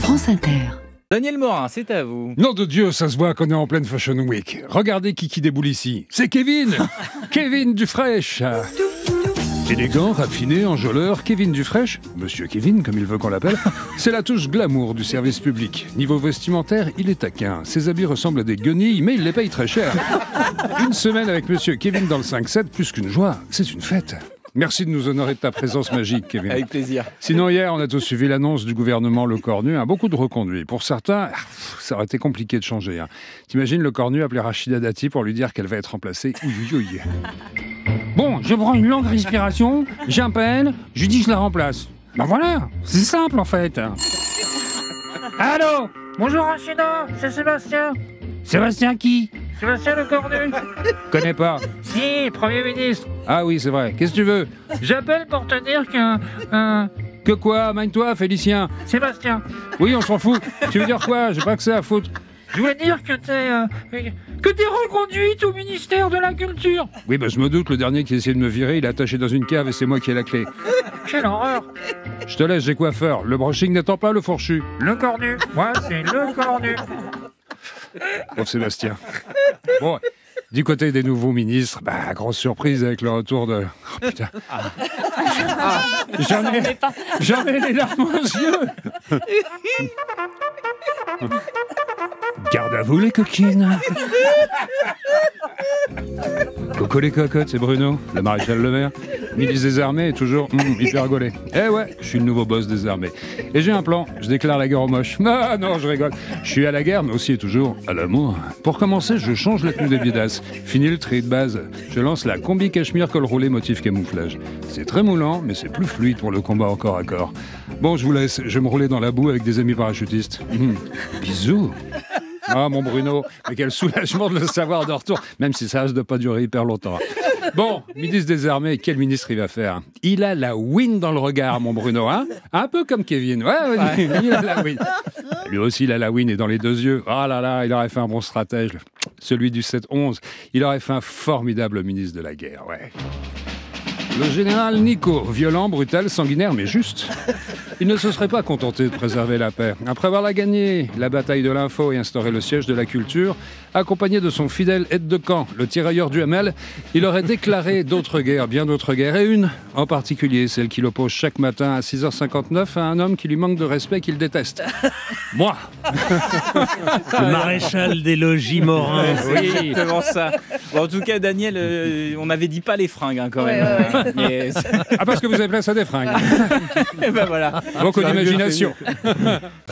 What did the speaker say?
France Inter. Daniel Morin, c'est à vous. Nom de Dieu, ça se voit qu'on est en pleine Fashion Week. Regardez qui déboule ici. C'est Kevin Kevin Dufraîche. Élégant, raffiné, enjôleur, Kevin Dufraîche, Monsieur Kevin comme il veut qu'on l'appelle, c'est la touche glamour du service public. Niveau vestimentaire, il est taquin. Ses habits ressemblent à des guenilles, mais il les paye très cher. Une semaine avec Monsieur Kevin dans le 5-7, plus qu'une joie, c'est une fête. Merci de nous honorer de ta présence magique, Kevin. Avec plaisir. Sinon, hier, on a tous suivi l'annonce du gouvernement Le Cornu. Beaucoup de reconduits. Pour certains, ça aurait été compliqué de changer. T'imagines Le Cornu appeler Rachida Dati pour lui dire qu'elle va être remplacée. Ouïe. Bon, je prends une longue respiration, j'appelle, je dis que je la remplace. Ben voilà, c'est simple en fait. Allô? Bonjour Rachida, c'est Sébastien. Sébastien qui? Sébastien Le Cornu. Connais pas. Si, Premier ministre. Ah oui, c'est vrai. Qu'est-ce que tu veux? J'appelle pour te dire que quoi? Magne-toi, Félicien. Sébastien. Oui, on s'en fout. Tu veux dire quoi? J'ai pas que ça à foutre. Je voulais dire que t'es reconduite au ministère de la Culture. Oui, je me doute, le dernier qui essayait de me virer, il est attaché dans une cave et c'est moi qui ai la clé. Quelle horreur. Je te laisse, j'ai coiffeur. Le brushing n'attend pas le fourchu. Le Cornu. Moi, c'est Le Cornu. Bon, Sébastien. Bon, du côté des nouveaux ministres, grosse surprise avec le retour de... Oh putain. J'en ai les larmes aux yeux. Garde à vous les coquines. Coucou les cocottes, c'est Bruno, le maréchal Le Maire. Ministre des Armées est toujours hyper gaulé. Eh ouais, je suis le nouveau boss des armées. Et j'ai un plan, je déclare la guerre aux moches. Ah non, je rigole. Je suis à la guerre, mais aussi et toujours à l'amour. Pour commencer, je change la tenue des biedasses. Fini le tri de base. Je lance la combi cachemire col roulé motif camouflage. C'est très moulant, mais c'est plus fluide pour le combat au corps à corps. Bon, je vous laisse, je vais me rouler dans la boue avec des amis parachutistes. Bisous. Ah, mon Bruno, mais quel soulagement de le savoir de retour, même si ça risque de pas durer hyper longtemps. Bon, ministre des Armées, quel ministre il va faire? Il a la win dans le regard, mon Bruno, hein? Un peu comme Kevin, ouais. Il a la win. Lui aussi, il a la win et dans les deux yeux. Oh là là, il aurait fait un bon stratège. Celui du 7-11, il aurait fait un formidable ministre de la guerre, ouais. Le général Nico, violent, brutal, sanguinaire, mais juste. Il ne se serait pas contenté de préserver la paix. Après avoir gagné la bataille de l'info et instauré le siège de la culture, accompagné de son fidèle aide de camp, le tirailleur du Hamel, il aurait déclaré d'autres guerres, bien d'autres guerres, et une en particulier, celle qu'il oppose chaque matin à 6h59 à un homme qui lui manque de respect, qu'il déteste. Moi. Le maréchal des logis Morin. Oui, exactement ça. Bon, en tout cas, Daniel, on m'avait dit pas les fringues quand même. Ouais. Mais... Ah, parce que vous avez place à des fringues. Et ben voilà. Beaucoup d'imagination.